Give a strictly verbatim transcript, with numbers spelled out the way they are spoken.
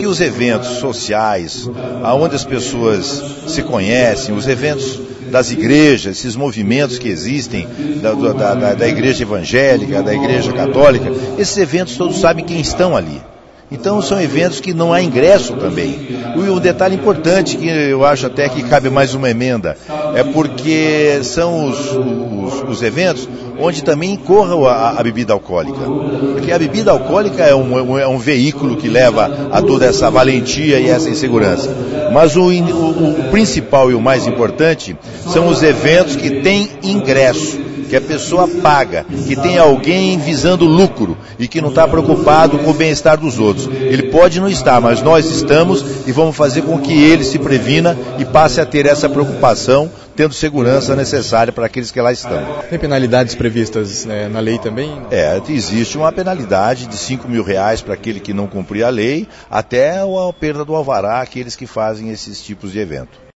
que os eventos sociais, onde as pessoas se conhecem, os eventos das igrejas, esses movimentos que existem, da, da, da igreja evangélica, da igreja católica, esses eventos todos sabem quem estão ali. Então são eventos que não há ingresso também. E um detalhe importante, que eu acho até que cabe mais uma emenda, é porque são os, os, os eventos onde também corra a, a bebida alcoólica. Porque a bebida alcoólica é um, é um veículo que leva a toda essa valentia e essa insegurança. Mas o, o, o principal e o mais importante são os eventos que têm ingresso, que a pessoa paga, que tem alguém visando lucro e que não está preocupado com o bem-estar dos outros. Ele pode não estar, mas nós estamos e vamos fazer com que ele se previna e passe a ter essa preocupação, tendo segurança necessária para aqueles que lá estão. Tem penalidades previstas, né, na lei também? É, existe uma penalidade de cinco mil reais para aquele que não cumprir a lei, até a perda do alvará àqueles que fazem esses tipos de evento.